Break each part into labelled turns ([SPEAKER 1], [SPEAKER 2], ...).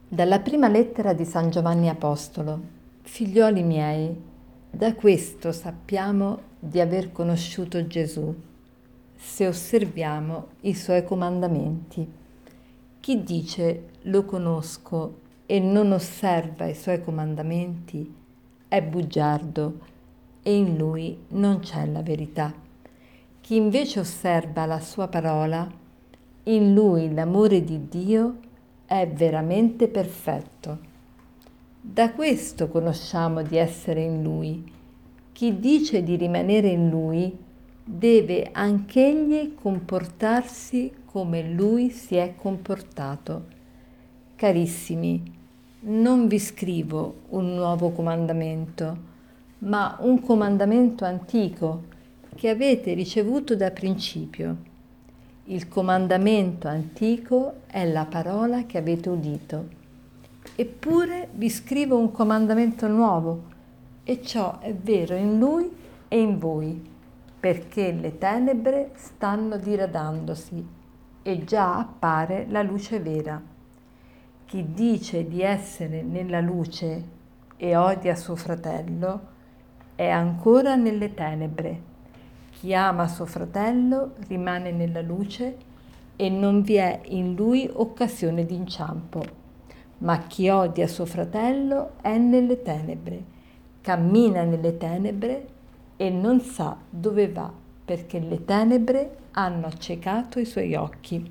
[SPEAKER 1] Dalla prima lettera di San Giovanni Apostolo. Figlioli miei, da questo sappiamo di aver conosciuto Gesù, se osserviamo i suoi comandamenti. Chi dice lo conosco e non osserva i suoi comandamenti è bugiardo e in lui non c'è la verità. Chi invece osserva la sua parola, in lui l'amore di Dio è veramente perfetto. Da questo conosciamo di essere in Lui. Chi dice di rimanere in Lui deve anch'egli comportarsi come Lui si è comportato. Carissimi, non vi scrivo un nuovo comandamento, ma un comandamento antico che avete ricevuto da principio. Il comandamento antico è la parola che avete udito. Eppure vi scrivo un comandamento nuovo, e ciò è vero in lui e in voi, perché le tenebre stanno diradandosi e già appare la luce vera. Chi dice di essere nella luce e odia suo fratello è ancora nelle tenebre. Chi ama suo fratello rimane nella luce e non vi è in lui occasione di inciampo. Ma chi odia suo fratello è nelle tenebre, cammina nelle tenebre e non sa dove va, perché le tenebre hanno accecato i suoi occhi.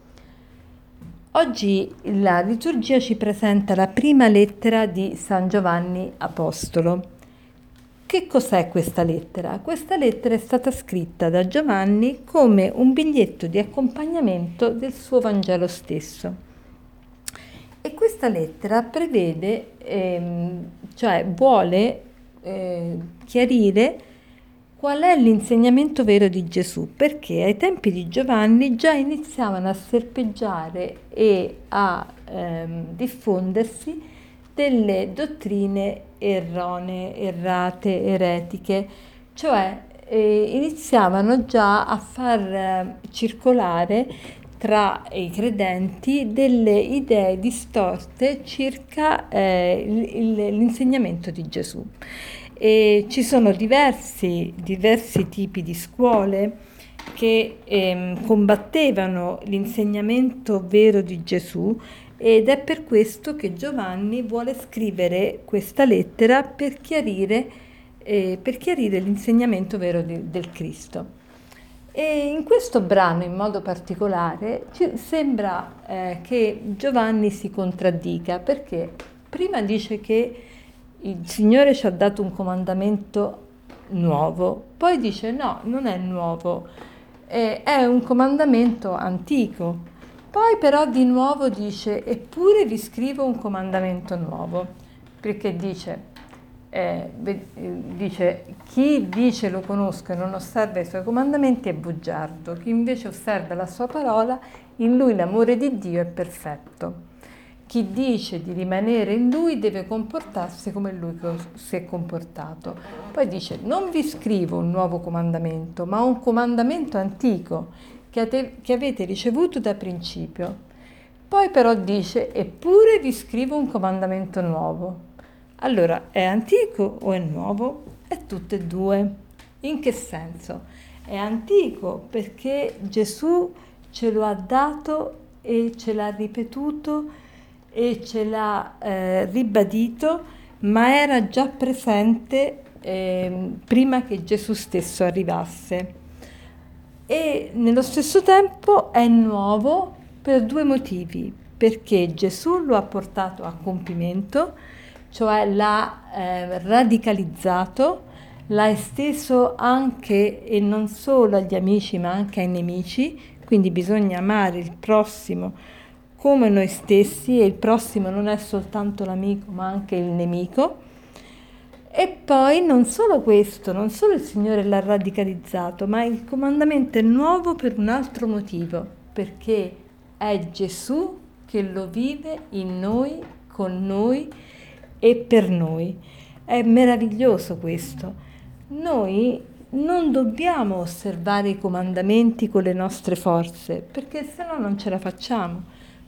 [SPEAKER 1] Oggi la liturgia ci presenta la prima lettera di San Giovanni Apostolo. Che cos'è questa lettera? Questa lettera è stata scritta da Giovanni come un biglietto di accompagnamento del suo Vangelo stesso. E questa lettera prevede, cioè vuole chiarire qual è l'insegnamento vero di Gesù, perché ai tempi di Giovanni già iniziavano a serpeggiare e a diffondersi delle dottrine erronee, errate, eretiche, cioè iniziavano già a far circolare tra i credenti delle idee distorte circa l'insegnamento di Gesù. E ci sono diversi tipi di scuole che combattevano l'insegnamento vero di Gesù, ed è per questo che Giovanni vuole scrivere questa lettera per chiarire l'insegnamento vero del Cristo. E in questo brano in modo particolare ci sembra che Giovanni si contraddica, perché prima dice che il Signore ci ha dato un comandamento nuovo, poi dice no, non è nuovo, è un comandamento antico. Poi però di nuovo dice, eppure vi scrivo un comandamento nuovo, perché dice, chi dice lo conosco e non osserva i suoi comandamenti è bugiardo, chi invece osserva la sua parola, in lui l'amore di Dio è perfetto. Chi dice di rimanere in lui deve comportarsi come lui si è comportato. Poi dice, non vi scrivo un nuovo comandamento, ma un comandamento antico, che avete ricevuto da principio. Poi però dice, eppure vi scrivo un comandamento nuovo. Allora, è antico o è nuovo? È tutte e due. In che senso? È antico perché Gesù ce lo ha dato e ce l'ha ripetuto e ce l'ha ribadito, ma era già presente prima che Gesù stesso arrivasse. E nello stesso tempo è nuovo per due motivi, perché Gesù lo ha portato a compimento, cioè l'ha radicalizzato, l'ha esteso anche e non solo agli amici ma anche ai nemici, quindi bisogna amare il prossimo come noi stessi, e il prossimo non è soltanto l'amico ma anche il nemico. E poi non solo questo, non solo il Signore l'ha radicalizzato, ma il comandamento è nuovo per un altro motivo, perché è Gesù che lo vive in noi, con noi e per noi. È meraviglioso questo. Noi non dobbiamo osservare i comandamenti con le nostre forze, perché se no non ce la facciamo.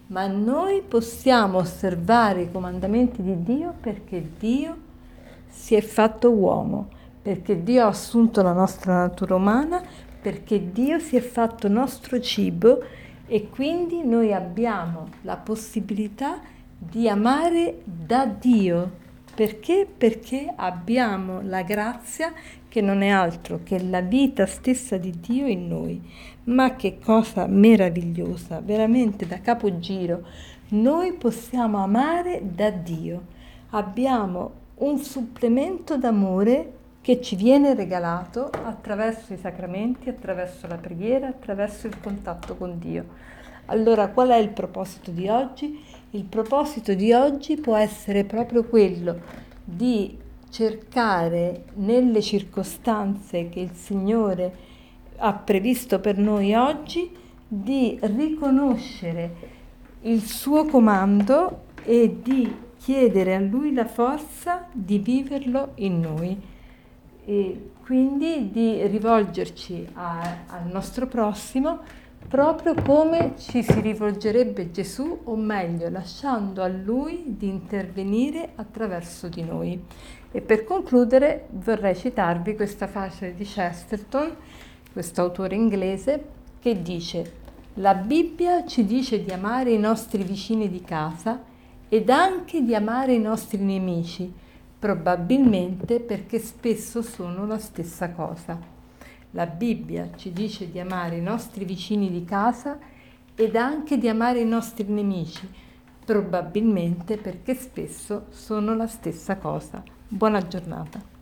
[SPEAKER 1] ma noi possiamo osservare i comandamenti di Dio perché Dio si è fatto uomo, perché Dio ha assunto la nostra natura umana, perché Dio si è fatto nostro cibo e quindi noi abbiamo la possibilità di amare da Dio. Perché? Perché abbiamo la grazia che non è altro che la vita stessa di Dio in noi. Ma che cosa meravigliosa, veramente da capogiro. Noi possiamo amare da Dio. Abbiamo un supplemento d'amore che ci viene regalato attraverso i sacramenti, attraverso la preghiera, attraverso il contatto con Dio. Allora, qual è il proposito di oggi? Il proposito di oggi può essere proprio quello di cercare nelle circostanze che il Signore ha previsto per noi oggi di riconoscere il suo comando e di chiedere a Lui la forza di viverlo in noi e quindi di rivolgerci al nostro prossimo proprio come ci si rivolgerebbe Gesù, o meglio, lasciando a Lui di intervenire attraverso di noi. E per concludere vorrei citarvi questa frase di Chesterton, questo autore inglese, che dice: la Bibbia ci dice di amare i nostri vicini di casa ed anche di amare i nostri nemici, probabilmente perché spesso sono la stessa cosa. La Bibbia ci dice di amare i nostri vicini di casa ed anche di amare i nostri nemici, probabilmente perché spesso sono la stessa cosa. Buona giornata.